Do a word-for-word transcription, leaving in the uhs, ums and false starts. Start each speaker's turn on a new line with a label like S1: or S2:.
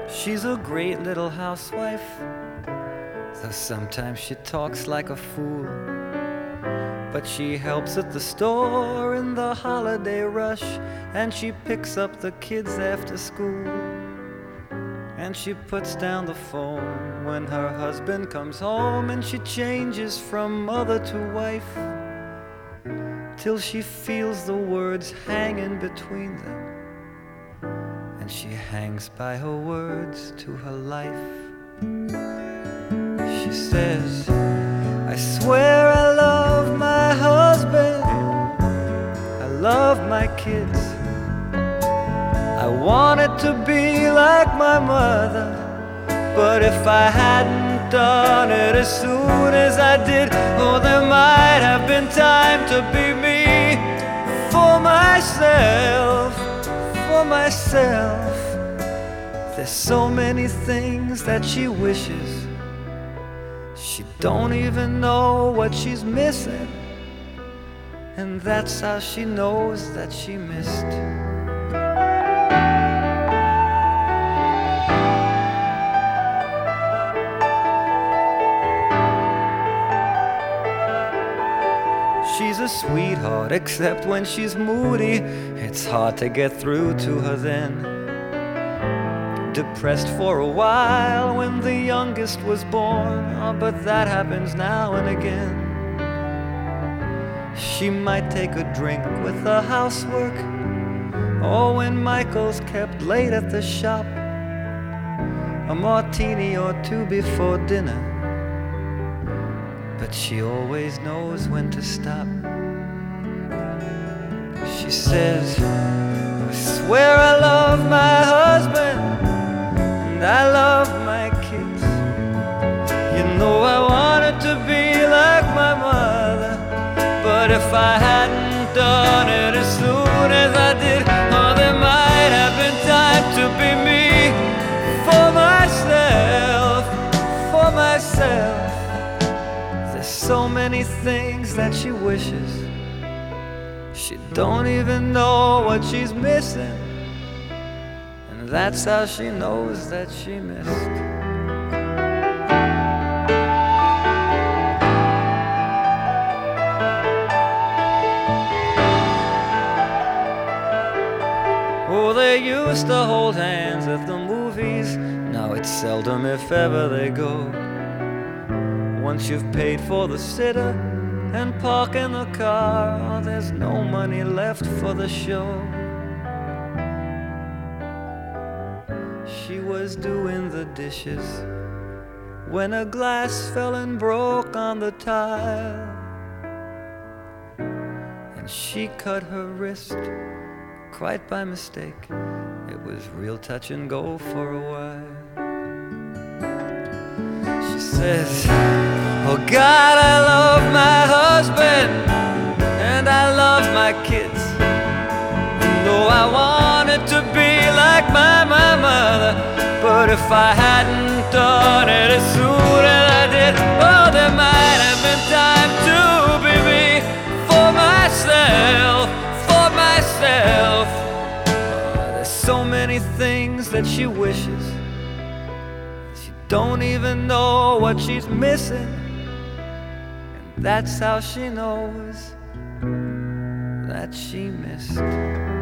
S1: She's a great little housewife, though sometimes she talks like a fool. But she helps at the store in the holiday rush, and she picks up the kids after school. And she puts down the phone when her husband comes home, and she changes from mother to wife, till she feels the words hanging between them, and she hangs by her words to her life. She says, I swear I love my husband, I love my kids, I wanted to be like my mother, but if I hadn't done it as soon as I did, oh, there might have been time to be me, for myself, for myself. There's so many things that she wishes, she don't even know what she's missing, and that's how she knows that she missed. She's a sweetheart, except when she's moody. It's hard to get through to her then. Depressed for a while when the youngest was born, oh, but that happens now and again. She might take a drink with the housework, or when Michael's kept late at the shop, a martini or two before dinner, but she always knows when to stop. She says, I swear I love my husband, and I love my kids. You know I wanted to be like my mother, but if I hadn't done it as soon as I did, oh, there might have been time to be me, for myself, for myself. There's so many things that she wishes, she don't even know what she's missing, and that's how she knows that she missed. Oh, they used to hold hands at the movies, now it's seldom if ever they go. Once you've paid for the sitter and park in the car, oh, there's no money left for the show. She was doing the dishes when a glass fell and broke on the tile, and she cut her wrist quite by mistake. It was real touch and go for a while. She says, oh God, I love my husband, and I love my kids. Though I wanted to be like my, my mother, but if I hadn't done it as soon as I did, oh, there might have been time to be me, for myself, for myself. Oh, there's so many things that she wishes, she don't even know what she's missing, and that's how she knows that she missed.